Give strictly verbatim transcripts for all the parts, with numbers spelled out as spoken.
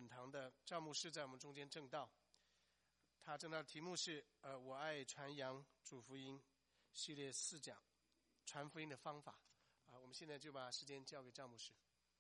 本堂的赵牧师在我们中间证道，他证道的题目是呃，我爱传扬主福音系列四讲，传福音的方法啊。我们现在就把时间交给赵牧师。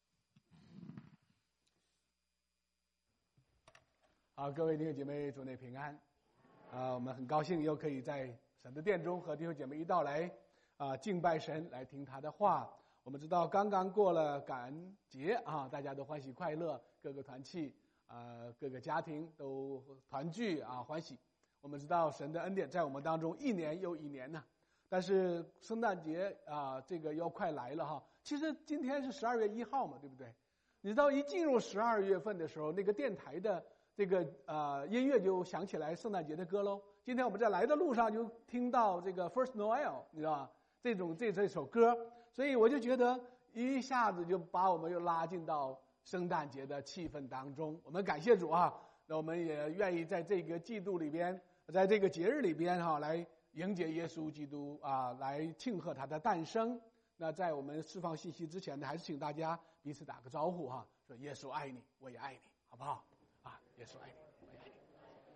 好，各位弟兄姐妹，主内平安。啊，我们很高兴又可以在神的殿中和弟兄姐妹一道来啊敬拜神，来听他的话。我们知道刚刚过了感恩节啊，大家都欢喜快乐，各个团契啊，各个家庭都团聚啊，欢喜。我们知道神的恩典在我们当中一年又一年呢。但是圣诞节啊，这个又快来了哈。其实今天是十二月一号嘛，对不对？你知道一进入十二月份的时候，那个电台的这个呃音乐就响起来圣诞节的歌喽。今天我们在来的路上就听到这个 First Noel， 你知道吧？这种这这首歌，所以我就觉得一下子就把我们又拉进到圣诞节的气氛当中。我们感谢主啊，那我们也愿意在这个季度里边，在这个节日里边哈、啊，来迎接耶稣基督啊，来庆贺他的诞生。那在我们释放信息之前呢，还是请大家彼此打个招呼哈、啊，说耶稣爱你，我也爱你，好不好？啊，耶稣爱你，我也爱你。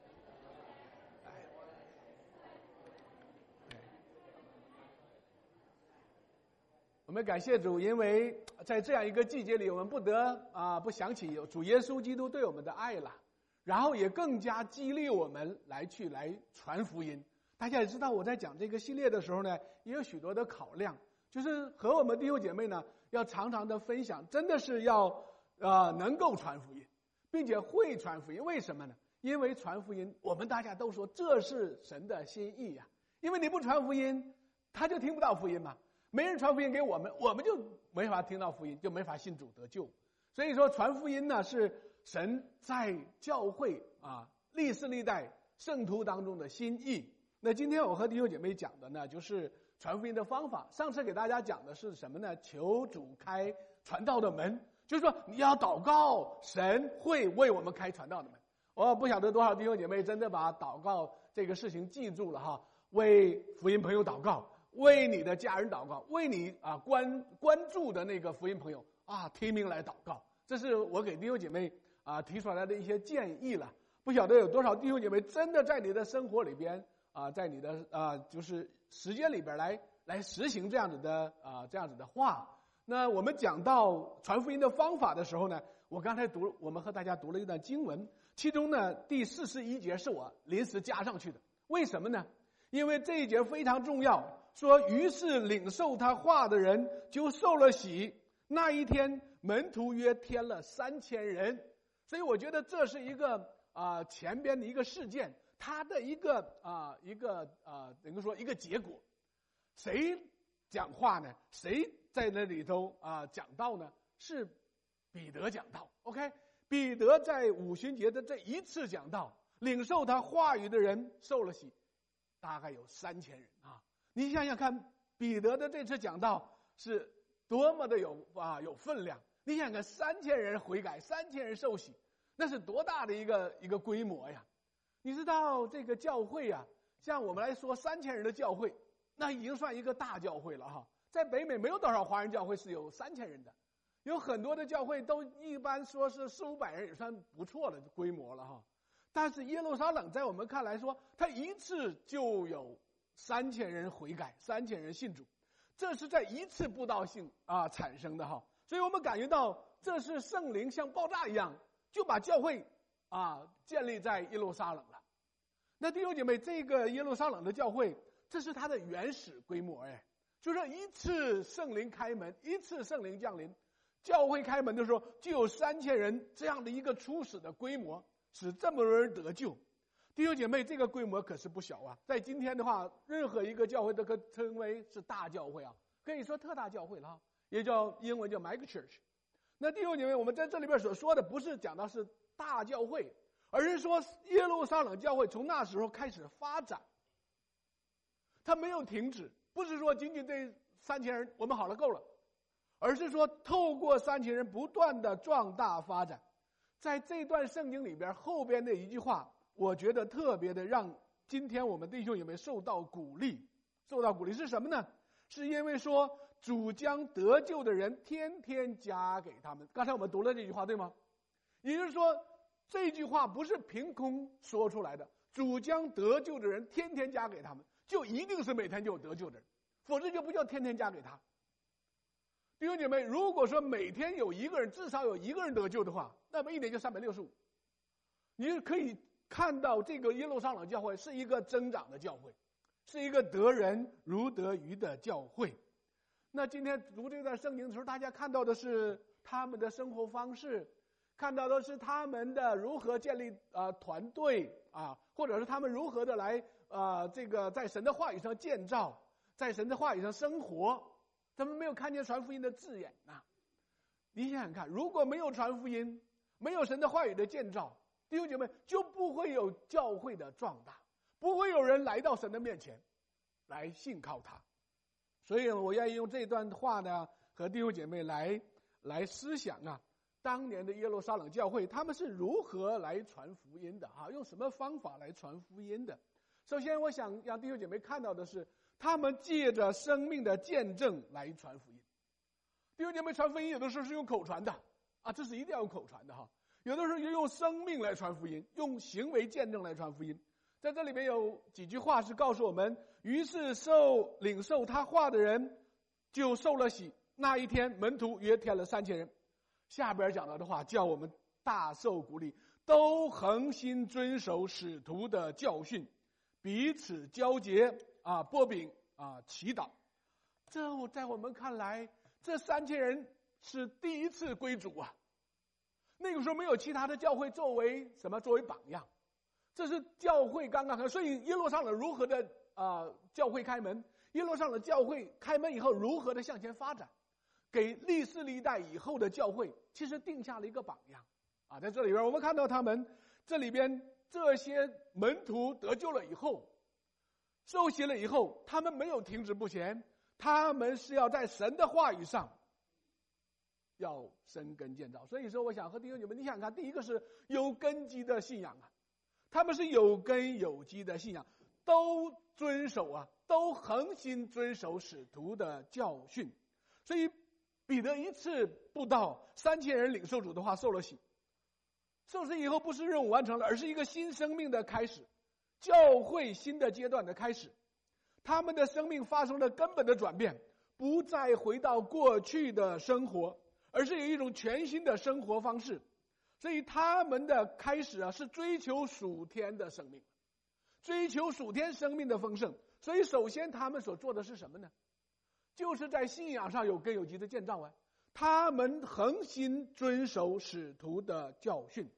我们感谢主，因为在这样一个季节里，我们不得啊不想起主耶稣基督对我们的爱了，然后也更加激励我们来去来传福音。大家也知道，我在讲这个系列的时候呢，也有许多的考量，就是和我们弟兄姐妹呢要常常的分享，真的是要呃能够传福音，并且会传福音。为什么呢？因为传福音，我们大家都说这是神的心意呀、啊。因为你不传福音，他就听不到福音嘛。没人传福音给我们，我们就没法听到福音，就没法信主得救。所以说传福音呢，是神在教会啊历世历代圣徒当中的心意。那今天我和弟兄姐妹讲的呢，就是传福音的方法。上次给大家讲的是什么呢？求主开传道的门，就是说你要祷告，神会为我们开传道的门。我不晓得多少弟兄姐妹真的把祷告这个事情记住了哈，为福音朋友祷告，为你的家人祷告，为你啊关关注的那个福音朋友啊听命来祷告。这是我给弟兄姐妹啊提出来的一些建议了。不晓得有多少弟兄姐妹真的在你的生活里边啊，在你的啊就是时间里边来来实行这样子的啊这样子的话。那我们讲到传福音的方法的时候呢，我刚才读我们和大家读了一段经文，其中呢第四十一节是我临时加上去的。为什么呢？因为这一节非常重要，说于是领受他话的人就受了洗，那一天门徒约添了三千人。所以我觉得这是一个啊、呃、前边的一个事件，它的一个啊、呃、一个啊、呃、等于说一个结果。谁讲话呢？谁在那里头啊、呃、讲道呢？是彼得讲道。 OK， 彼得在五旬节的这一次讲道，领受他话语的人受了洗，大概有三千人啊！你想想看，彼得的这次讲道是多么的有啊有分量！你想想，三千人悔改，三千人受洗，那是多大的一个一个规模呀！你知道这个教会啊，像我们来说，三千人的教会，那已经算一个大教会了哈。在北美没有多少华人教会是有三千人的，有很多的教会都一般说是四五百人也算不错的规模了哈。但是耶路撒冷在我们看来说，他一次就有三千人悔改，三千人信主，这是在一次布道性啊产生的哈。所以我们感觉到这是圣灵像爆炸一样，就把教会啊建立在耶路撒冷了。那弟兄姐妹，这个耶路撒冷的教会，这是它的原始规模哎，就是一次圣灵开门，一次圣灵降临，教会开门的时候就有三千人这样的一个初始的规模，使这么多人得救。弟兄姐妹，这个规模可是不小啊！在今天的话，任何一个教会都可称为是大教会啊，可以说特大教会了哈，也叫英文叫 mega church。那弟兄姐妹，我们在这里边所说的不是讲到是大教会，而是说耶路撒冷教会从那时候开始发展，它没有停止，不是说仅仅这三千人我们好了够了，而是说透过三千人不断的壮大发展。在这段圣经里边后边的一句话，我觉得特别的让今天我们弟兄姐妹受到鼓励。受到鼓励是什么呢？是因为说主将得救的人天天加给他们。刚才我们读了这句话对吗？也就是说这句话不是凭空说出来的，主将得救的人天天加给他们，就一定是每天就有得救的人，否则就不叫天天加给他。弟兄姐妹，如果说每天有一个人，至少有一个人得救的话，那么一年就三百六十五。你可以看到这个耶路撒冷教会是一个增长的教会，是一个得人如得鱼的教会。那今天读这段圣经的时候，大家看到的是他们的生活方式，看到的是他们的如何建立啊、呃、团队啊，或者是他们如何的来啊、呃、这个在神的话语上建造，在神的话语上生活。他们没有看见传福音的字眼呐、啊。你想想看，如果没有传福音，没有神的话语的建造，弟兄姐妹，就不会有教会的壮大，不会有人来到神的面前来信靠他。所以我愿意用这段话呢，和弟兄姐妹来来思想啊，当年的耶路撒冷教会他们是如何来传福音的啊？用什么方法来传福音的？首先我想让弟兄姐妹看到的是，他们借着生命的见证来传福音。弟兄姐妹，传福音有的时候是用口传的啊，这是一定要用口传的哈。有的时候就用生命来传福音，用行为见证来传福音。在这里面有几句话是告诉我们，于是受领受他话的人就受了洗。那一天门徒约添了三千人。下边讲到的话叫我们大受鼓励，都恒心遵守使徒的教训，彼此交结啊，擘饼啊，祈祷。这在我们看来，这三千人是第一次归主啊。那个时候没有其他的教会作为什么作为榜样，这是教会刚刚开，所以耶路撒冷如何的啊、呃、教会开门，耶路撒冷教会开门以后如何的向前发展，给历世历代以后的教会其实定下了一个榜样啊。在这里边我们看到他们这里边这些门徒得救了以后，受洗了以后，他们没有停止不前，他们是要在神的话语上要深根建造。所以说我想和弟兄姐妹，你想想看，第一个是有根基的信仰啊，他们是有根有基的信仰，都遵守啊，都恒心遵守使徒的教训。所以彼得一次布道，三千人领受主的话，受了洗。受洗以后不是任务完成了，而是一个新生命的开始，教会新的阶段的开始。他们的生命发生了根本的转变，不再回到过去的生活，而是有一种全新的生活方式。所以他们的开始啊，是追求属天的生命，追求属天生命的丰盛。所以首先他们所做的是什么呢？就是在信仰上有根有基的建造啊。他们恒心遵守使徒的教训。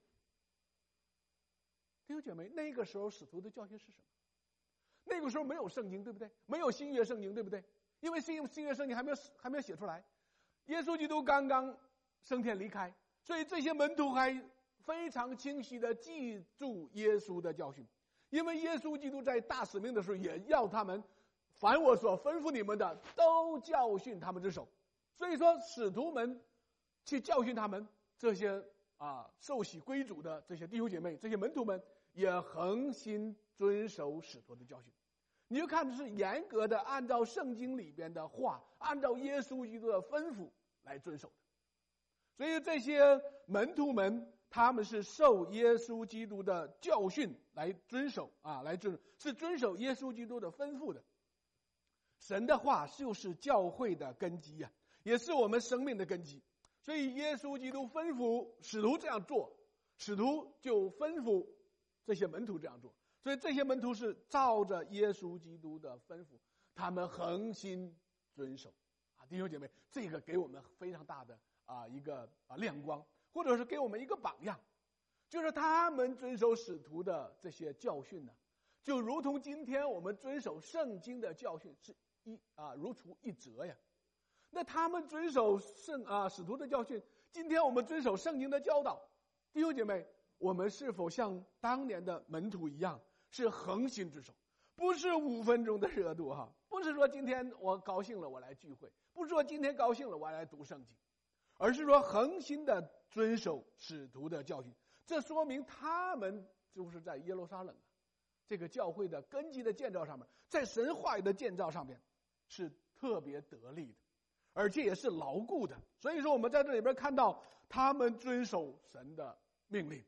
弟兄姐妹，那个时候使徒的教训是什么？那个时候没有圣经，对不对？没有新约圣经，对不对？因为新新约圣经还没有还没有写出来，耶稣基督刚刚升天离开，所以这些门徒还非常清晰的记住耶稣的教训。因为耶稣基督在大使命的时候也要他们，凡我所吩咐你们的，都教训他们之手。所以说使徒们去教训他们这些啊受洗归主的这些弟兄姐妹，这些门徒们也恒心遵守使徒的教训。你就看的是严格的按照圣经里边的话，按照耶稣基督的吩咐来遵守的。所以这些门徒们他们是受耶稣基督的教训来遵守啊，来遵是遵守耶稣基督的吩咐的。神的话就是教会的根基啊，也是我们生命的根基。所以耶稣基督吩咐使徒这样做，使徒就吩咐这些门徒这样做。所以这些门徒是照着耶稣基督的吩咐，他们恒心遵守啊。弟兄姐妹，这个给我们非常大的啊一个啊亮光，或者是给我们一个榜样，就是他们遵守使徒的这些教训呢，就如同今天我们遵守圣经的教训是一啊如出一辙呀。那他们遵守圣啊使徒的教训，今天我们遵守圣经的教导，弟兄姐妹，我们是否像当年的门徒一样，是恒心遵守？不是五分钟的热度哈，不是说今天我高兴了我来聚会，不是说今天高兴了我来读圣经，而是说恒心的遵守使徒的教训。这说明他们就是在耶路撒冷这个教会的根基的建造上面，在神话语的建造上面是特别得力的，而且也是牢固的。所以说我们在这里边看到他们遵守神的命令，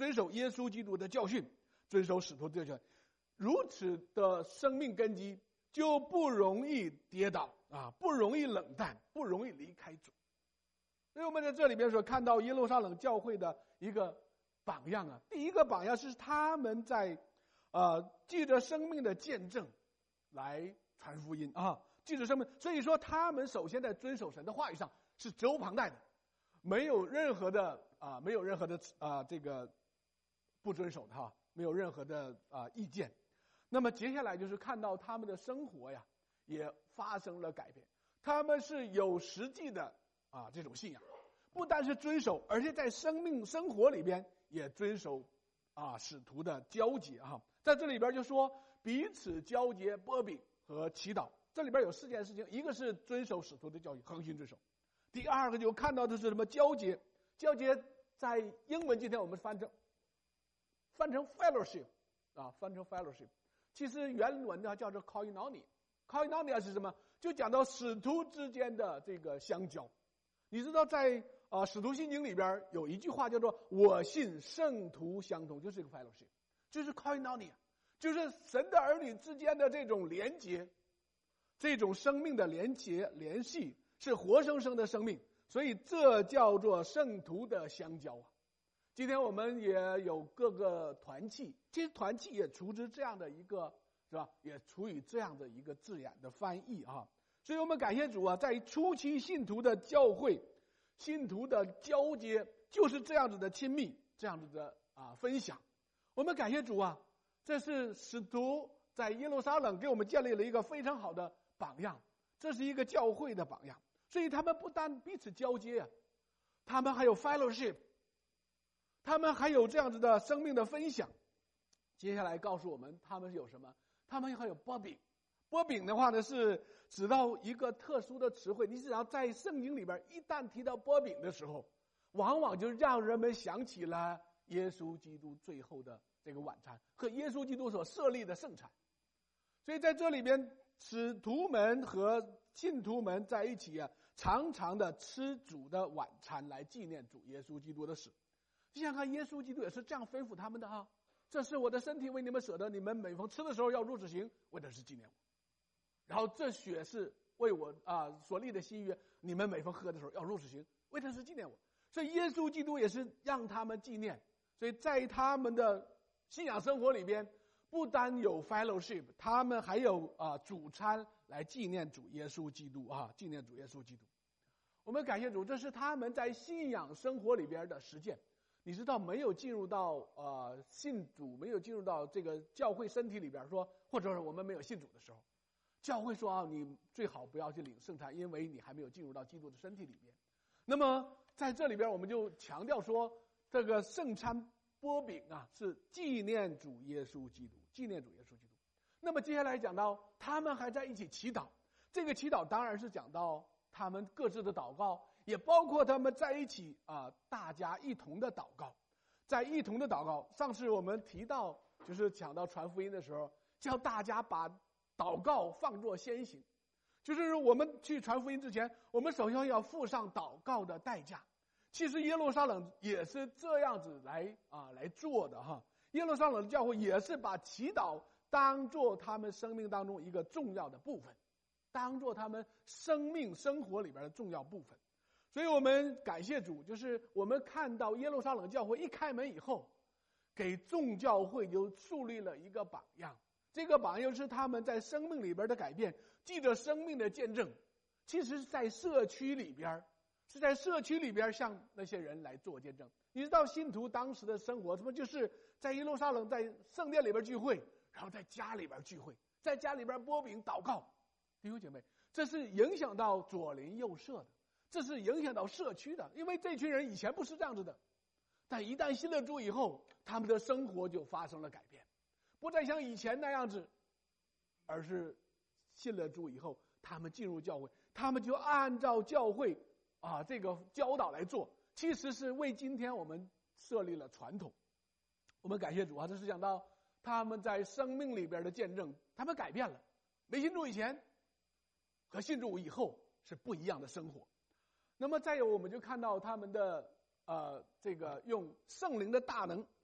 遵守耶稣基督的教训，遵守使徒的教训，如此的生命根基就不容易跌倒啊，不容易冷淡，不容易离开主。所以我们在这里边所看到耶路撒冷教会的一个榜样啊，第一个榜样是他们在呃记着生命的见证来传福音啊，记着生命，所以说他们首先在遵守神的话语上是责无旁贷的，没有任何的啊，没有任何的啊这个不遵守的哈，没有任何的啊意见。那么接下来就是看到他们的生活呀，也发生了改变，他们是有实际的啊这种信仰，不单是遵守，而且在生命生活里边也遵守啊使徒的交接哈。在这里边就说彼此交接波饼和祈祷，这里边有四件事情，一个是遵守使徒的教训，恒心遵守。第二个就看到的是什么？交接，交接在英文今天我们翻成翻成 fellowship 啊，翻成 fellowship， 其实原文呢叫做 koinonia。koinonia 是什么？就讲到使徒之间的这个相交。你知道在啊使徒信经里边有一句话叫做我信圣徒相通，就是一个 fellowship， 就是 koinonia， 就是神的儿女之间的这种连结，这种生命的连结联系，是活生生的生命，所以这叫做圣徒的相交啊。今天我们也有各个团契，其实团契也出自这样的一个，是吧？也出于这样的一个字眼的翻译啊。所以我们感谢主啊，在初期信徒的教会，信徒的交接就是这样子的亲密，这样子的啊分享。我们感谢主啊，这是使徒在耶路撒冷给我们建立了一个非常好的榜样，这是一个教会的榜样。所以他们不但彼此交接啊，他们还有 fellowship， 他们还有这样子的生命的分享。接下来告诉我们他们有什么？他们还有波饼。波饼的话呢，是指到一个特殊的词汇，你只要在圣经里边一旦提到波饼的时候，往往就让人们想起了耶稣基督最后的这个晚餐和耶稣基督所设立的圣餐。所以在这里边，使徒们和信徒们在一起啊，常常的吃主的晚餐来纪念主耶稣基督的死。就像看耶稣基督也是这样吩咐他们的啊，这是我的身体为你们舍的，你们每逢吃的时候要如此行，为的是纪念我。然后这血是为我啊所立的新约，你们每逢喝的时候要如此行，为的是纪念我。所以耶稣基督也是让他们纪念。所以在他们的信仰生活里边，不单有 fellowship， 他们还有啊主餐来纪念主耶稣基督啊，纪念主耶稣基督。我们感谢主，这是他们在信仰生活里边的实践。你知道没有进入到呃信主，没有进入到这个教会身体里边说，或者是我们没有信主的时候，教会说啊，你最好不要去领圣餐，因为你还没有进入到基督的身体里面。那么在这里边，我们就强调说，这个圣餐波饼啊，是纪念主耶稣基督，纪念主耶稣基督。那么接下来讲到他们还在一起祈祷，这个祈祷当然是讲到他们各自的祷告，也包括他们在一起啊，大家一同的祷告，在一同的祷告。上次我们提到，就是讲到传福音的时候，叫大家把祷告放作先行，就是我们去传福音之前，我们首先要付上祷告的代价。其实耶路撒冷也是这样子来啊来做的哈。耶路撒冷的教会也是把祈祷当作他们生命当中一个重要的部分，当作他们生命生活里边的重要部分。所以我们感谢主，就是我们看到耶路撒冷教会一开门以后，给众教会就树立了一个榜样。这个榜样是他们在生命里边的改变，记着生命的见证。其实是在社区里边，是在社区里边向那些人来做见证。你知道信徒当时的生活，什么就是在耶路撒冷在圣殿里边聚会，然后在家里边聚会，在家里边波饼祷告。弟兄姐妹，这是影响到左邻右舍的，这是影响到社区的，因为这群人以前不是这样子的，但一旦信了主以后，他们的生活就发生了改变，不再像以前那样子，而是信了主以后，他们进入教会，他们就按照教会啊这个教导来做，其实是为今天我们设立了传统。我们感谢主啊，这是讲到他们在生命里边的见证，他们改变了，没信主以前和信主以后是不一样的生活。那么再有，我们就看到他们的呃这个用圣灵的大能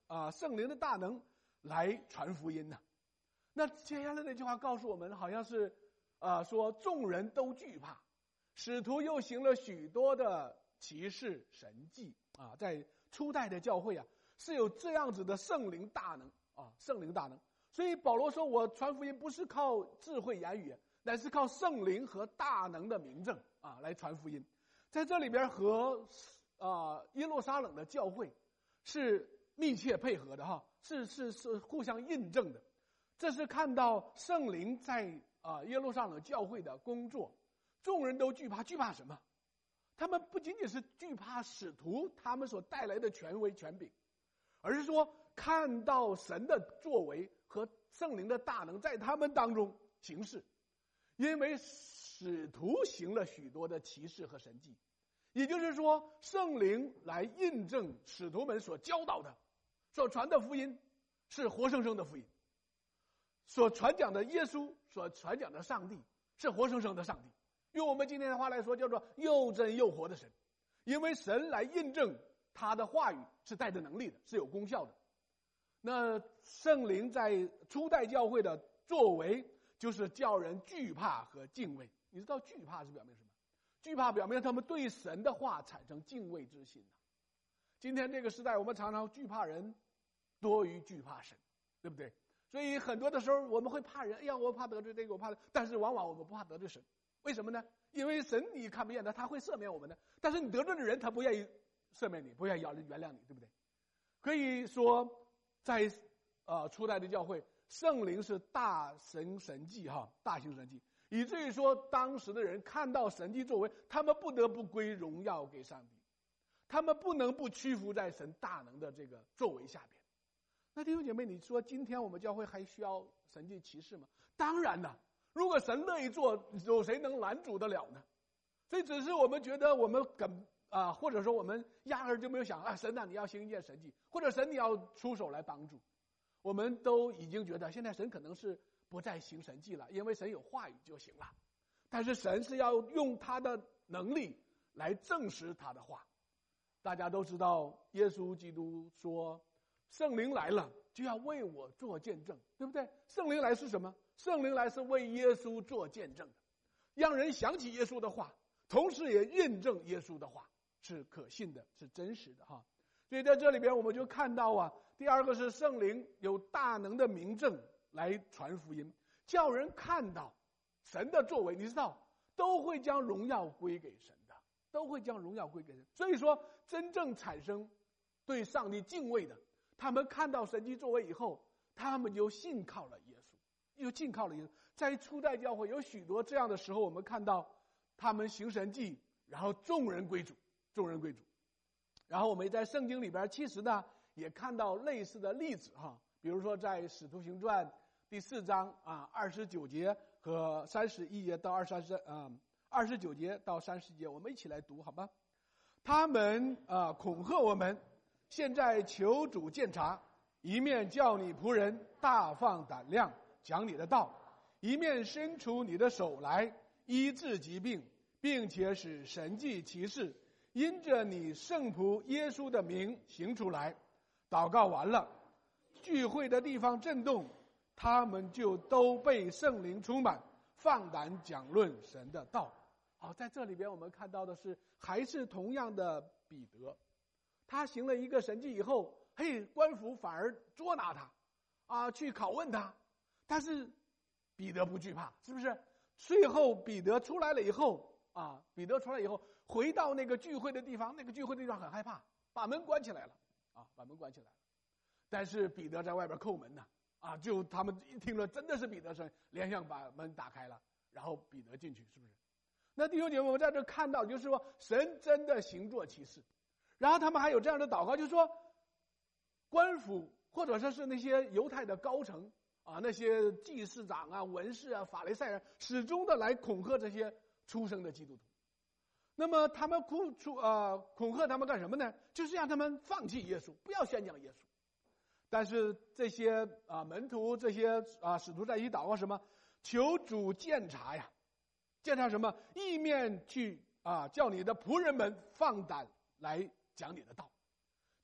啊圣灵的大能来传福音呢？那接下来那句话告诉我们，好像是啊说众人都惧怕，使徒又行了许多的奇事神迹啊，在初代的教会啊是有这样子的圣灵大能啊，圣灵大能。所以保罗说，我传福音不是靠智慧言语，乃是靠圣灵和大能的明证啊来传福音。在这里边和啊耶路撒冷的教会是密切配合的哈，是是是互相印证的。这是看到圣灵在啊耶路撒冷教会的工作，众人都惧怕，惧怕什么？他们不仅仅是惧怕使徒他们所带来的权威权柄，而是说看到神的作为和圣灵的大能在他们当中行事。因为使徒行了许多的奇事和神迹，也就是说圣灵来印证使徒们所教导的，所传的福音是活生生的福音，所传讲的耶稣，所传讲的上帝是活生生的上帝。用我们今天的话来说，叫做又真又活的神。因为神来印证他的话语是带着能力的，是有功效的。那圣灵在初代教会的作为，就是叫人惧怕和敬畏。你知道惧怕是表明什么？惧怕表明他们对神的话产生敬畏之心。今天这个时代，我们常常惧怕人多于惧怕神，对不对？所以很多的时候我们会怕人，哎呀，我怕得罪这个，我怕，但是往往我们不怕得罪神。为什么呢？因为神你看不见他，他会赦免我们的，但是你得罪的人他不愿意赦免你，不愿意原谅你，对不对？可以说在呃初代的教会，圣灵是大神神迹哈，大型神迹，以至于说当时的人看到神迹作为，他们不得不归荣耀给上帝，他们不能不屈服在神大能的这个作为下边。那弟兄姐妹，你说今天我们教会还需要神迹奇事吗？当然了，如果神乐意做，有谁能拦阻得了呢？所以只是我们觉得我们跟啊，或者说我们压根儿就没有想啊，神啊，你要行一件神迹，或者神你要出手来帮助。我们都已经觉得现在神可能是不再行神迹了，因为神有话语就行了。但是神是要用他的能力来证实他的话。大家都知道耶稣基督说圣灵来了就要为我做见证，对不对？圣灵来是什么？圣灵来是为耶稣做见证的，让人想起耶稣的话，同时也印证耶稣的话是可信的，是真实的哈。所以在这里边我们就看到啊，第二个是圣灵有大能的明证来传福音，叫人看到神的作为，你知道都会将荣耀归给神的，都会将荣耀归给神。所以说真正产生对上帝敬畏的，他们看到神迹作为以后，他们就信靠了耶稣，又信靠了耶稣。在初代教会有许多这样的时候，我们看到他们行神迹，然后众人归主，众人归主。然后我们在圣经里边其实呢也看到类似的例子哈，比如说在使徒行传第四章啊二十九节和三十一节到二三十啊二十九节到三十节，我们一起来读好吗？他们啊恐吓我们，现在求主鉴察，一面叫你仆人大放胆量讲你的道，一面伸出你的手来医治疾病，并且使神迹奇事因着你圣仆耶稣的名行出来。祷告完了，聚会的地方震动，他们就都被圣灵充满，放胆讲论神的道。好，在这里边我们看到的是还是同样的彼得，他行了一个神迹以后，嘿，官府反而捉拿他啊，去拷问他，但是彼得不惧怕，是不是？最后彼得出来了以后啊，彼得出来以后回到那个聚会的地方，那个聚会的地方很害怕，把门关起来了啊，把门关起来了。但是彼得在外边叩门呢，啊，就他们一听了真的是彼得声，连忙把门打开了，然后彼得进去，是不是？那弟兄姐妹，我们在这看到就是说神真的行作奇事。然后他们还有这样的祷告，就是说官府或者说是那些犹太的高层啊，那些祭司长啊、文士啊、法利赛人，始终的来恐吓这些出生的基督徒。那么他们恐出呃恐吓他们干什么呢？就是让他们放弃耶稣，不要宣讲耶稣。但是这些啊门徒、这些啊使徒在一起祷告什么？求主鉴察呀，鉴察什么？一面去啊叫你的仆人们放胆来讲你的道。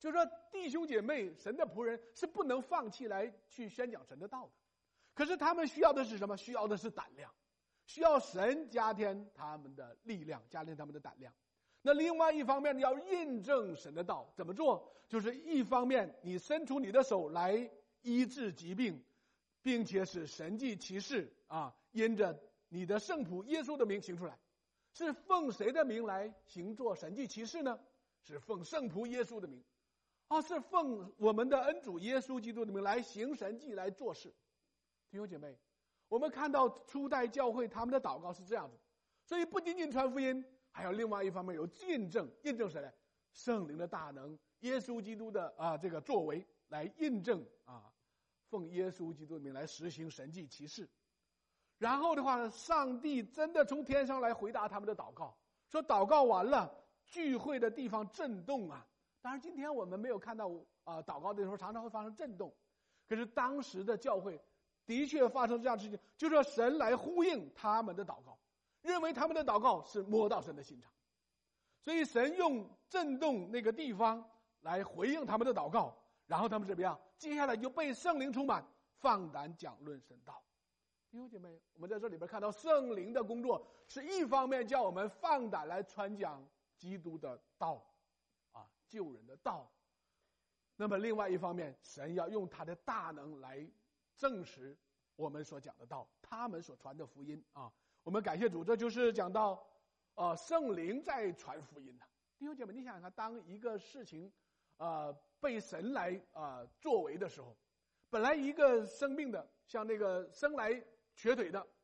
就是说弟兄姐妹，神的仆人是不能放弃来去宣讲神的道的。可是他们需要的是什么？需要的是胆量，需要神加添他们的力量，加添他们的胆量。那另外一方面，你要印证神的道，怎么做？就是一方面你伸出你的手来医治疾病，并且使神迹奇事啊，因着你的圣仆耶稣的名行出来。是奉谁的名来行做神迹奇事呢？是奉圣仆耶稣的名啊，是奉我们的恩主耶稣基督的名来行神迹来做事。弟兄姐妹，我们看到初代教会他们的祷告是这样子，所以不仅仅传福音，还有另外一方面有印证，印证谁呢？圣灵的大能，耶稣基督的啊这个作为来印证啊，奉耶稣基督的名来实行神迹奇事。然后的话呢，上帝真的从天上来回答他们的祷告，说祷告完了，聚会的地方震动啊。当然今天我们没有看到啊、呃，祷告的时候常常会发生震动，可是当时的教会的确发生这样的事情，就是说神来呼应他们的祷告，认为他们的祷告是摸到神的心肠，所以神用震动那个地方来回应他们的祷告，然后他们怎么样？接下来就被圣灵充满，放胆讲论神道。弟兄姐妹，我们在这里边看到圣灵的工作，是一方面叫我们放胆来传讲基督的道，啊，救人的道。那么另外一方面，神要用他的大能来证实我们所讲的道，他们所传的福音啊。我们感谢主，这就是讲到，呃，圣灵在传福音的。弟兄姐妹，你想想看，当一个事情，呃，被神来呃作为的时候，本来一个生病的，像那个生来瘸腿的，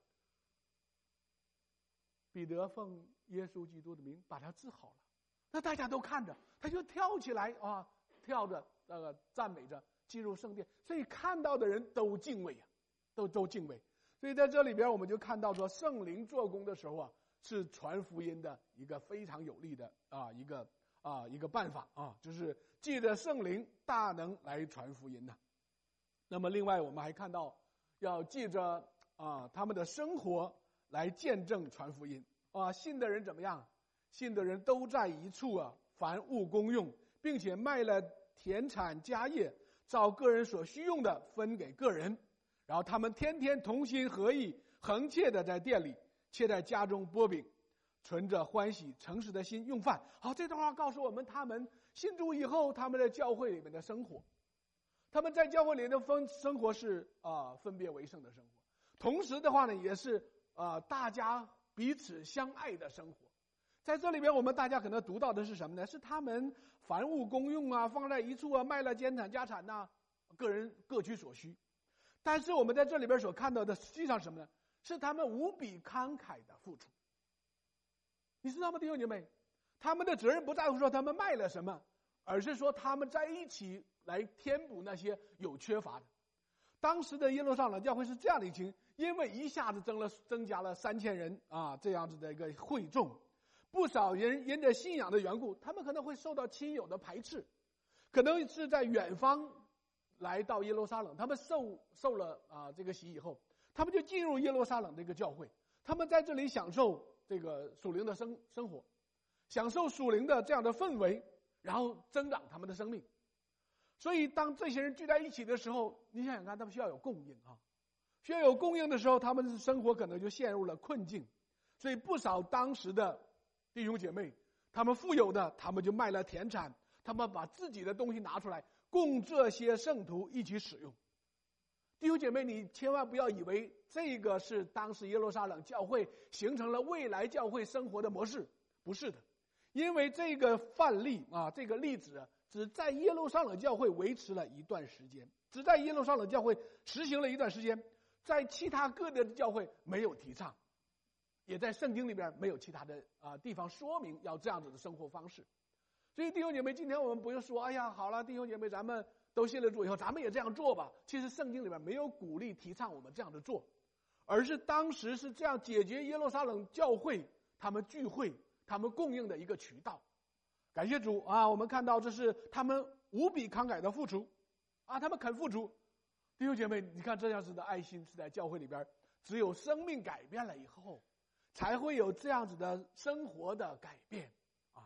彼得奉耶稣基督的名把他治好了，那大家都看着，他就跳起来啊，跳着那个赞美着进入圣殿，所以看到的人都敬畏啊，都都敬畏。所以在这里边我们就看到说，圣灵做工的时候啊，是传福音的一个非常有力的啊一个啊一个办法啊，就是借着圣灵大能来传福音呢。那么另外我们还看到，要借着啊他们的生活来见证传福音啊，信的人怎么样？信的人都在一处啊，凡物公用，并且卖了田产家业，照个人所需用的分给个人。然后他们天天同心合意，恒切的在店里，且在家中擘饼，存着欢喜诚实的心用饭。好，这段话告诉我们，他们信主以后，他们在教会里面的生活，他们在教会里的分生活是啊、呃、分别为圣的生活，同时的话呢，也是啊、呃、大家彼此相爱的生活。在这里边，我们大家可能读到的是什么呢？是他们凡物公用啊，放在一处啊，卖了田产家产呐、啊，个人各取所需。但是我们在这里边所看到的，实际上什么呢？是他们无比慷慨的付出。你知道吗，弟兄姐妹？他们的责任不在乎说他们卖了什么，而是说他们在一起来填补那些有缺乏的。当时的耶路撒冷教会是这样的一群，因为一下子增了增加了三千人啊，这样子的一个会众，不少人因着信仰的缘故，他们可能会受到亲友的排斥，可能是在远方来到耶路撒冷，他们受受了啊这个洗以后，他们就进入耶路撒冷这个教会，他们在这里享受这个属灵的生生活，享受属灵的这样的氛围，然后增长他们的生命。所以当这些人聚在一起的时候，你想想看，他们需要有供应啊，需要有供应的时候，他们的生活可能就陷入了困境。所以不少当时的弟兄姐妹，他们富有的，他们就卖了田产，他们把自己的东西拿出来供这些圣徒一起使用。弟兄姐妹，你千万不要以为这个是当时耶路撒冷教会形成了未来教会生活的模式，不是的。因为这个范例啊，这个例子只在耶路撒冷教会维持了一段时间，只在耶路撒冷教会实行了一段时间，在其他各地的教会没有提倡，也在圣经里边没有其他的啊地方说明要这样子的生活方式。所以弟兄姐妹，今天我们不用说，哎呀，好了，弟兄姐妹，咱们都信了主以后，咱们也这样做吧。其实圣经里面没有鼓励提倡我们这样的做，而是当时是这样解决耶路撒冷教会他们聚会、他们供应的一个渠道。感谢主啊！我们看到这是他们无比慷慨的付出啊，他们肯付出。弟兄姐妹，你看这样子的爱心是在教会里边，只有生命改变了以后，才会有这样子的生活的改变。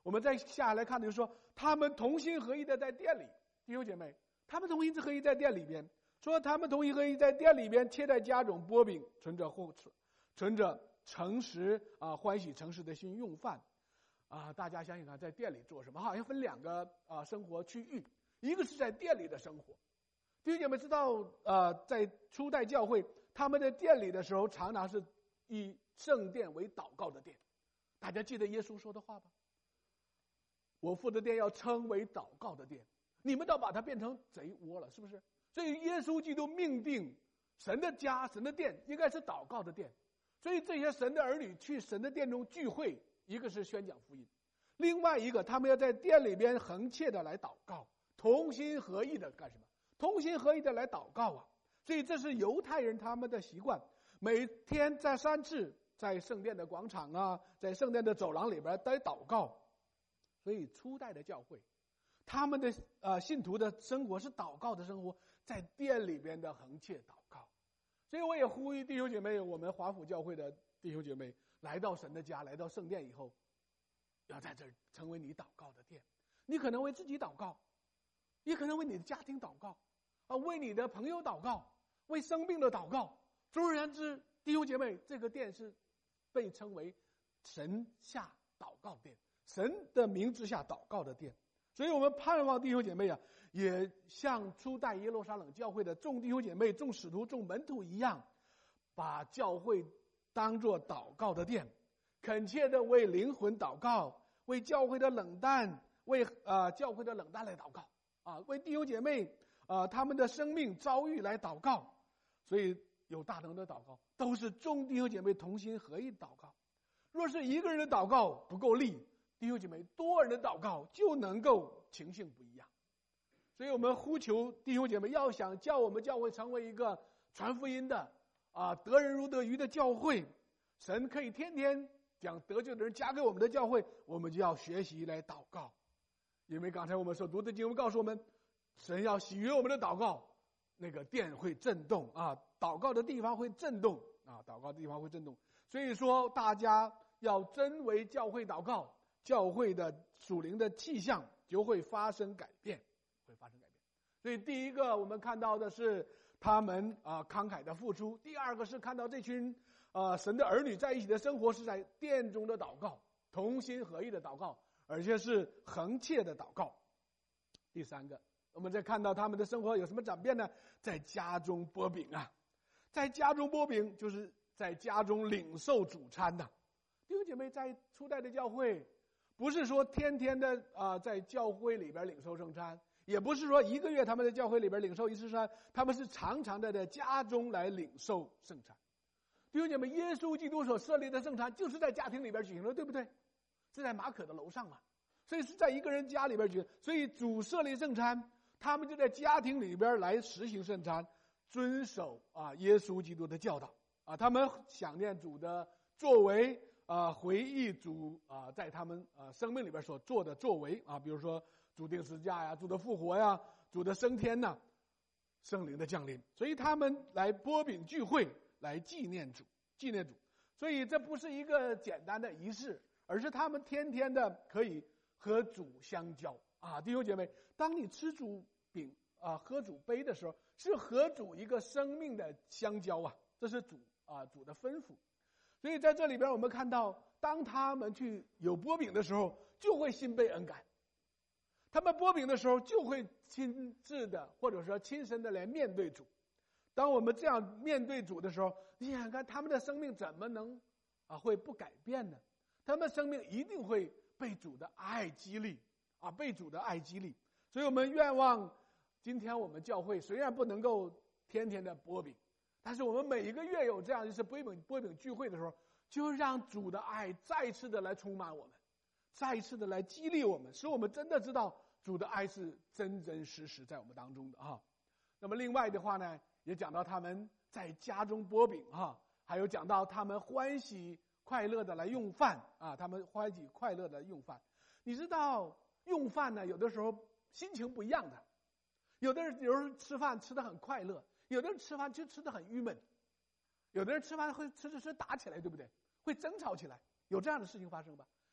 我们再下来看的就是说，他们同心合意的在店里，弟兄姐妹，他们同心合意在店里边，说他们同心合意在店里边，切在家中剥饼，存着后存着诚实啊欢喜诚实的心用饭。啊，大家想想看，在店里做什么？好像分两个啊生活区域，一个是在店里的生活。弟兄姐妹知道，呃，在初代教会，他们在店里的时候，常常是以圣殿为祷告的殿。大家记得耶稣说的话吧？我父的殿要称为祷告的殿，你们倒把它变成贼窝了，是不是？所以耶稣基督命定，神的家、神的殿应该是祷告的殿。所以这些神的儿女去神的殿中聚会，一个是宣讲福音，另外一个他们要在殿里边恒切的来祷告，同心合意的干什么？同心合意的来祷告啊！所以这是犹太人他们的习惯，每天在三次在圣殿的广场啊，在圣殿的走廊里边来祷告。所以初代的教会，他们的呃信徒的生活是祷告的生活，在殿里边的恒切祷告。所以我也呼吁弟兄姐妹，我们华府教会的弟兄姐妹，来到神的家，来到圣殿以后，要在这儿成为你祷告的殿。你可能为自己祷告，也可能为你的家庭祷告，啊，为你的朋友祷告，为生病的祷告。总而言之，弟兄姐妹，这个殿是被称为神下祷告殿，神的名之下祷告的殿。所以我们盼望弟兄姐妹啊，也像初代耶路撒冷教会的众弟兄姐妹、众使徒、众门徒一样，把教会当作祷告的殿，恳切的为灵魂祷告，为教会的冷淡，为呃教会的冷淡来祷告啊，为弟兄姐妹啊、呃、他们的生命遭遇来祷告。所以有大能的祷告，都是众弟兄姐妹同心合意祷告。若是一个人的祷告不够力，弟兄姐妹多人的祷告就能够情形不一样。所以我们呼求弟兄姐妹，要想叫我们教会成为一个传福音的啊得人如得鱼的教会，神可以天天将得救的人加给我们的教会，我们就要学习来祷告。因为刚才我们所读的经文告诉我们，神要喜悦我们的祷告，那个殿会震动啊，祷告的地方会震动啊，祷告的地方会震动。所以说大家要真为教会祷告，教会的属灵的气象就会发生改变，会发生改变。所以第一个我们看到的是他们啊慷慨的付出，第二个是看到这群啊神的儿女在一起的生活是在殿中的祷告，同心合意的祷告，而且是恒切的祷告。第三个，我们再看到他们的生活有什么转变呢？在家中剥饼啊，在家中剥饼就是在家中领受主餐呐、啊。弟兄姐妹，在初代的教会，不是说天天的啊、呃、在教会里边领受圣餐，也不是说一个月他们在教会里边领受一次餐，他们是常常的在家中来领受圣餐。弟兄姐妹，耶稣基督所设立的圣餐就是在家庭里边举行的，对不对？是在马可的楼上嘛，所以是在一个人家里边举行。所以主设立圣餐，他们就在家庭里边来实行圣餐，遵守啊耶稣基督的教导啊，他们想念主的作为啊，回忆主啊在他们啊生命里边所做的作为啊，比如说主定十字架呀，主的复活呀，主的升天呐，圣灵的降临。所以他们来擘饼聚会，来纪念主，纪念主。所以这不是一个简单的仪式，而是他们天天的可以和主相交啊，弟兄姐妹，当你吃主饼啊，喝主杯的时候，是和主一个生命的相交啊，这是主啊主的吩咐。所以在这里边我们看到，当他们去有擘饼的时候，就会心被恩感。他们擘饼的时候，就会亲自的或者说亲身的来面对主。当我们这样面对主的时候，你想想看，他们的生命怎么能啊会不改变呢？他们的生命一定会被主的爱激励啊，被主的爱激励。所以我们愿望，今天我们教会虽然不能够天天的擘饼，但是我们每一个月有这样一次擘饼擘饼聚会的时候，就让主的爱再一次的来充满我们，再一次的来激励我们，使我们真的知道主的爱是真真实实在我们当中的啊。那么另外的话呢，也讲到他们在家中擘饼啊，还有讲到他们欢喜快乐的来用饭啊，他们欢喜快乐的用饭。你知道用饭呢，有的时候心情不一样的，有的人有时候吃饭吃得很快乐，有的人吃饭就吃得很郁闷，有的人吃饭会吃着吃打起来，对不对？会争吵起来，有这样的事情发生吧？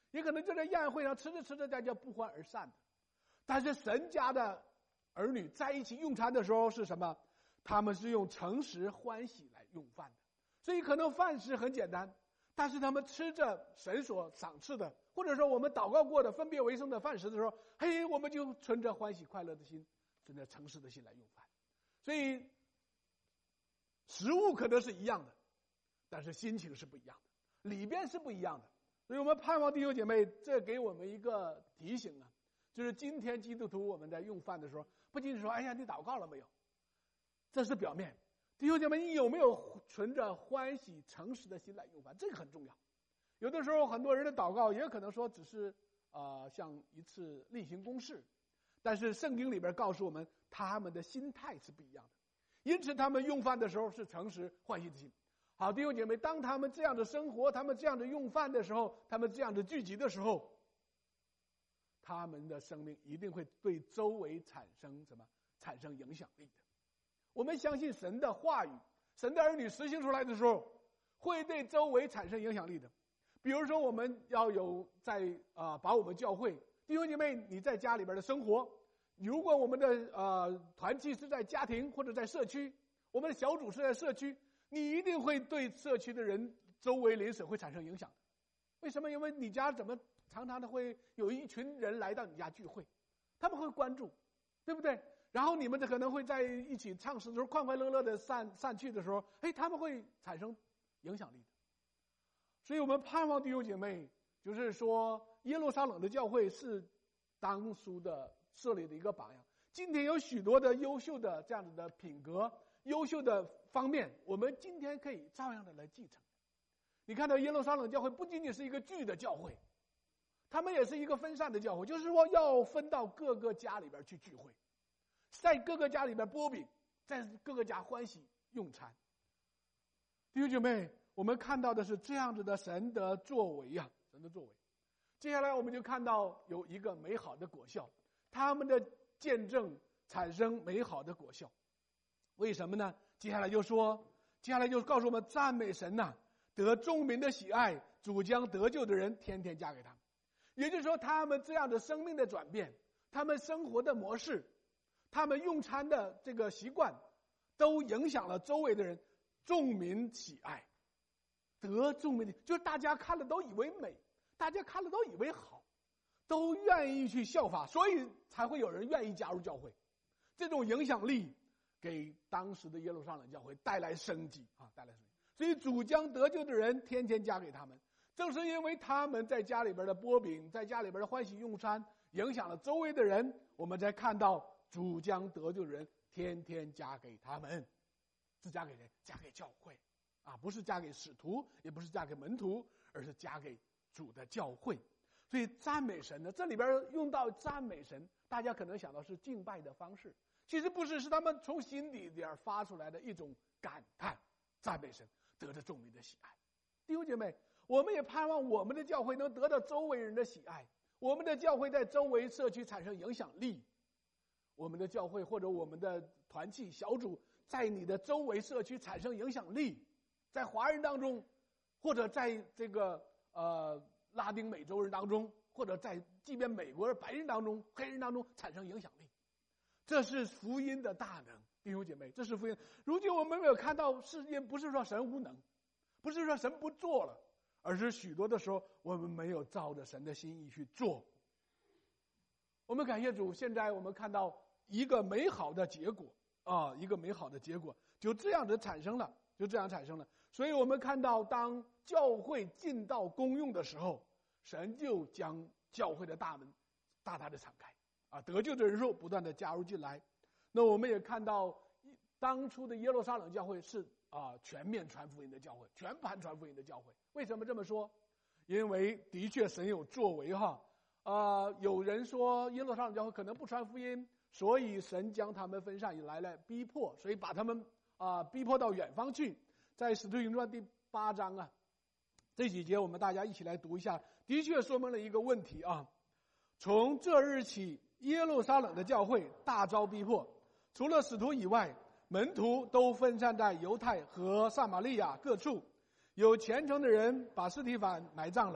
也可能就在宴会上吃着吃着大家不欢而散的。但是神家的儿女在一起用餐的时候是什么？他们是用诚实欢喜来用饭的。所以可能饭食很简单，但是他们吃着神所赏赐的，或者说我们祷告过的分别为圣的饭食的时候，嘿，我们就存着欢喜快乐的心，存着诚实的心来用饭。所以食物可能是一样的，但是心情是不一样的，里边是不一样的。所以我们盼望弟兄姐妹，这给我们一个提醒啊，就是今天基督徒我们在用饭的时候，不仅仅说哎呀你祷告了没有，这是表面。弟兄姐妹，你有没有存着欢喜诚实的心来用饭？这个很重要。有的时候很多人的祷告也可能说只是呃像一次例行公事，但是圣经里边告诉我们他们的心态是不一样的，因此他们用饭的时候是诚实欢喜的心。好，弟兄姐妹，当他们这样的生活，他们这样的用饭的时候，他们这样的聚集的时候，他们的生命一定会对周围产生什么？产生影响力的。我们相信神的话语，神的儿女实行出来的时候，会对周围产生影响力的。比如说我们要有在啊、呃，把我们教会弟兄姐妹，你在家里边的生活，如果我们的呃团契是在家庭或者在社区，我们的小组是在社区，你一定会对社区的人周围邻舍会产生影响。为什么？因为你家怎么常常的会有一群人来到你家聚会，他们会关注，对不对？然后你们可能会在一起唱诗的时候快快乐乐的散散去的时候，哎，他们会产生影响力的。所以我们盼望弟兄姐妹，就是说耶路撒冷的教会是当初的设立的一个榜样。今天有许多的优秀的这样子的品格，优秀的方面，我们今天可以照样的来继承。你看到耶路撒冷教会不仅仅是一个聚的教会，他们也是一个分散的教会，就是说要分到各个家里边去聚会，在各个家里边擘饼，在各个家欢喜用餐。弟兄姐妹，我们看到的是这样子的神的作为呀、啊，神的作为。接下来我们就看到有一个美好的果效，他们的见证产生美好的果效。为什么呢？接下来就说，接下来就告诉我们赞美神呐、啊，得众民的喜爱，主将得救的人天天加给他们。也就是说，他们这样的生命的转变，他们生活的模式，他们用餐的这个习惯，都影响了周围的人，众民喜爱，得众民的，就是大家看了都以为美，大家看了都以为好，都愿意去效法，所以才会有人愿意加入教会。这种影响力给当时的耶路撒冷教会带来生机啊，带来生机。所以主将得救的人天天加给他们，正是因为他们在家里边的擘饼，在家里边的欢喜用餐，影响了周围的人，我们才看到主将得救的人天天加给他们。是加给谁？加给教会啊，不是加给使徒，也不是加给门徒，而是加给主的教会。所以赞美神呢，这里边用到赞美神，大家可能想到是敬拜的方式，其实不是，是他们从心底里发出来的一种感叹，赞美神，得着众民的喜爱。弟兄姐妹，我们也盼望我们的教会能得到周围人的喜爱，我们的教会在周围社区产生影响力，我们的教会或者我们的团契小组在你的周围社区产生影响力，在华人当中，或者在这个呃拉丁美洲人当中，或者在即便美国白人当中、黑人当中产生影响力，这是福音的大能，弟兄姐妹，这是福音。如今我们没有看到世界，不是说神无能，不是说神不做了，而是许多的时候我们没有照着神的心意去做。我们感谢主，现在我们看到一个美好的结果啊，一个美好的结果就这样子产生了，就这样产生了。所以我们看到，当教会进到公用的时候，神就将教会的大门大大的敞开啊，得救的人数不断的加入进来。那我们也看到，当初的耶路撒冷教会是啊全面传福音的教会，全盘传福音的教会。为什么这么说？因为的确神有作为哈。啊，有人说耶路撒冷教会可能不传福音，所以神将他们分散以来来逼迫，所以把他们啊逼迫到远方去。在使徒行传第八章啊，这几节我们大家一起来读一下，的确说明了一个问题啊。从这日起，耶路撒冷的教会大遭逼迫，除了使徒以外，门徒都分散在犹太和撒玛利亚各处。有虔诚的人把司提反埋葬了，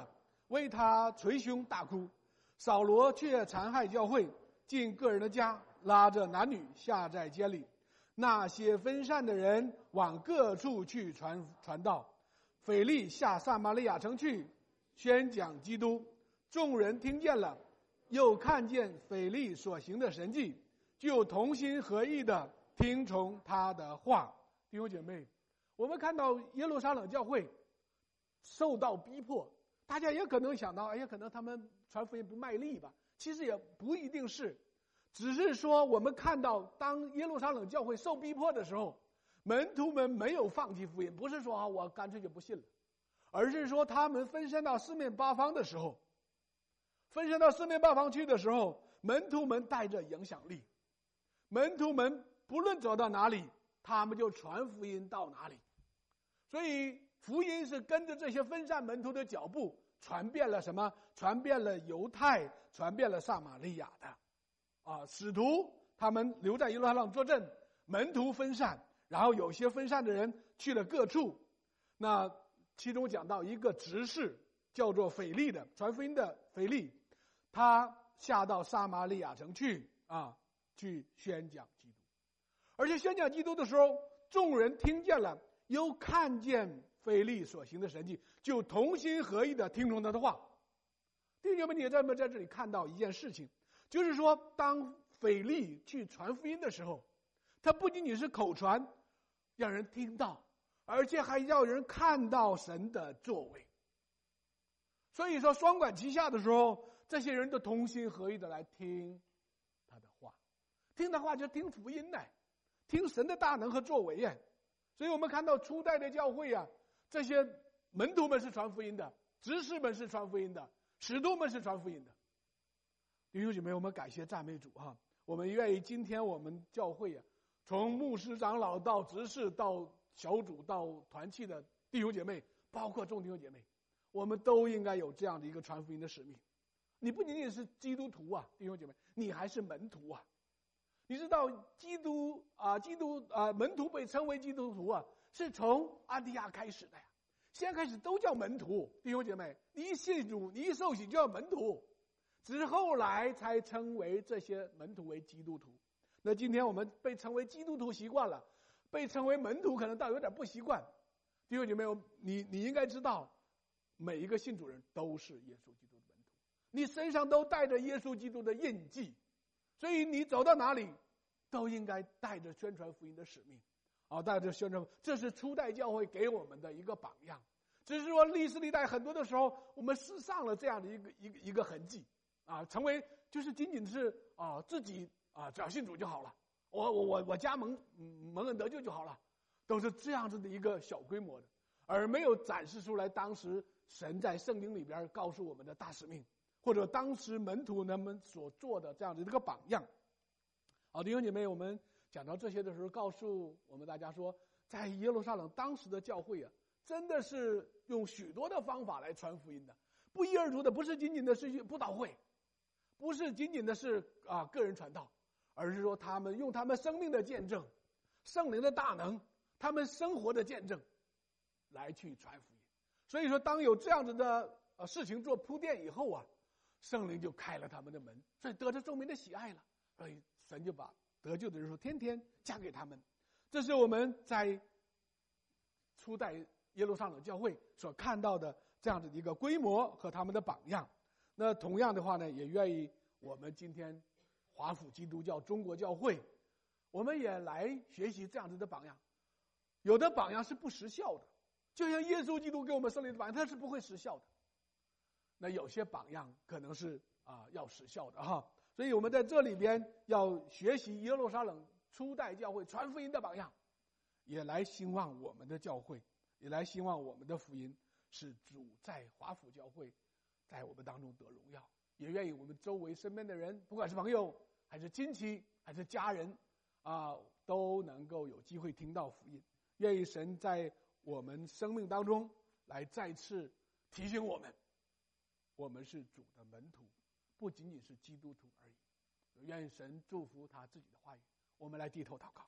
为他捶胸大哭。扫罗却残害教会，进个人的家，拉着男女下在监里。那些分散的人往各处去传传道。腓力下撒玛利亚城去，宣讲基督。众人听见了，又看见腓力所行的神迹，就同心合意的听从他的话。弟兄姐妹，我们看到耶路撒冷教会受到逼迫，大家也可能想到，哎呀，可能他们传福音不卖力吧？其实也不一定是，只是说我们看到，当耶路撒冷教会受逼迫的时候，门徒们没有放弃福音，不是说啊我干脆就不信了，而是说他们分散到四面八方的时候，分散到四面八方去的时候，门徒们带着影响力，门徒们不论走到哪里，他们就传福音到哪里。所以福音是跟着这些分散门徒的脚步，传遍了什么？传遍了犹太，传遍了撒玛利亚的。啊，使徒他们留在耶路撒冷坐镇，门徒分散，然后有些分散的人去了各处。那其中讲到一个执事叫做腓力的，传福音的腓力，他下到撒玛利亚城去啊，去宣讲基督。而且宣讲基督的时候，众人听见了，又看见腓力所行的神迹，就同心合意的听从他的话。弟兄们，你在没在这里看到一件事情，就是说，当腓力去传福音的时候，他不仅仅是口传，让人听到，而且还要人看到神的作为。所以说，双管齐下的时候，这些人都同心合意的来听他的话，听他话就听福音呢，听神的大能和作为呀。所以我们看到初代的教会啊，这些门徒们是传福音的，执事们是传福音的，使徒们是传福音的。弟兄姐妹，我们感谢赞美主哈！我们愿意今天我们教会啊，从牧师长老到执事到小组到团契的弟兄姐妹，包括众弟兄姐妹，我们都应该有这样的一个传福音的使命。你不仅仅是基督徒啊，弟兄姐妹，你还是门徒啊！你知道基督啊，基督啊，门徒被称为基督徒啊，是从安提亚开始的呀。现在开始都叫门徒，弟兄姐妹，你一信主，你一受洗就叫门徒，只是后来才称为这些门徒为基督徒。那今天我们被称为基督徒习惯了，被称为门徒可能倒有点不习惯。弟兄姐妹，你你应该知道，每一个信主人都是耶稣基督的门徒，你身上都带着耶稣基督的印记，所以你走到哪里都应该带着宣传福音的使命啊，带着宣传，这是初代教会给我们的一个榜样。只是说历史历代很多的时候，我们失丧了这样的一个一个一个痕迹啊，成为就是仅仅是啊自己啊只要信主就好了，我我我我家蒙蒙恩得救就好了，都是这样子的一个小规模的，而没有展示出来当时神在圣经里边告诉我们的大使命，或者当时门徒他们所做的这样的一个榜样。好，弟兄姐妹，我们讲到这些的时候，告诉我们大家说，在耶路撒冷当时的教会啊，真的是用许多的方法来传福音的，不一而足的，不是仅仅的是布道会，不是仅仅的是啊个人传道，而是说他们用他们生命的见证，圣灵的大能，他们生活的见证，来去传福音。所以说，当有这样子的呃事情做铺垫以后啊，圣灵就开了他们的门，所以得着众民的喜爱了。所以神就把得救的人数天天加给他们。这是我们在初代耶路撒冷教会所看到的这样的一个规模和他们的榜样。那同样的话呢，也愿意我们今天华府基督教中国教会，我们也来学习这样子的榜样。有的榜样是不时效的，就像耶稣基督给我们设立的榜样，它是不会时效的。那有些榜样可能是啊要时效的哈。所以我们在这里边要学习耶路撒冷初代教会传福音的榜样，也来兴旺我们的教会，也来兴旺我们的福音，使主在华府教会在我们当中得荣耀。也愿意我们周围身边的人，不管是朋友还是亲戚还是家人啊，都能够有机会听到福音。愿意神在我们生命当中来再次提醒我们，我们是主的门徒，不仅仅是基督徒而已。愿神祝福他自己的话语。我们来低头祷告。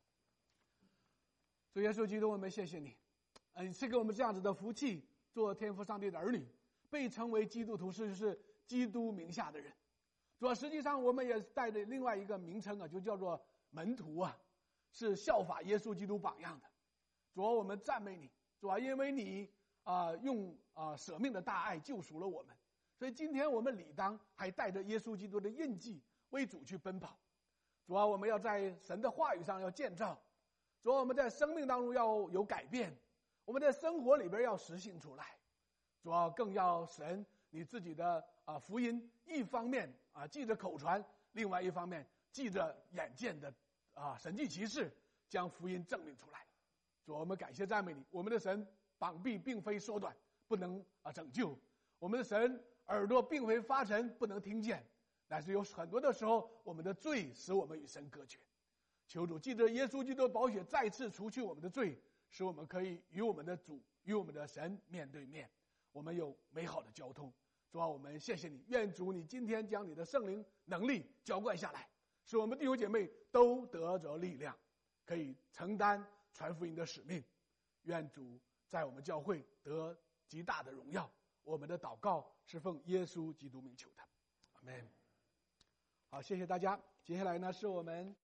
主耶稣基督，我们谢谢你，嗯，赐给我们这样子的福气，做天父上帝的儿女， 被称为基督徒是就是基督名下的人。主啊，实际上我们也带着另外一个名称啊，就叫做门徒啊，是效法耶稣基督榜样的。主啊，我们赞美你，主啊，因为你啊、呃、用啊、呃、舍命的大爱救赎了我们，所以今天我们理当还带着耶稣基督的印记为主去奔跑。主啊，我们要在神的话语上要建造，主啊，我们在生命当中要有改变，我们在生活里边要实行出来。主啊，更要神你自己的啊福音，一方面啊记着口传，另外一方面记着眼见的啊神迹奇事，将福音证明出来。主啊，我们感谢赞美你，我们的神膀臂并非缩短，不能啊拯救；我们的神耳朵并非发沉，不能听见。但是有很多的时候，我们的罪使我们与神隔绝。求主记着耶稣基督的宝血再次除去我们的罪，使我们可以与我们的主、与我们的神面对面，我们有美好的交通。主啊，我们谢谢你，愿主你今天将你的圣灵能力浇灌下来，使我们弟兄姐妹都得着力量，可以承担传福音的使命。愿主在我们教会得极大的荣耀。我们的祷告是奉耶稣基督名求的，阿们。好，谢谢大家。接下来呢，是我们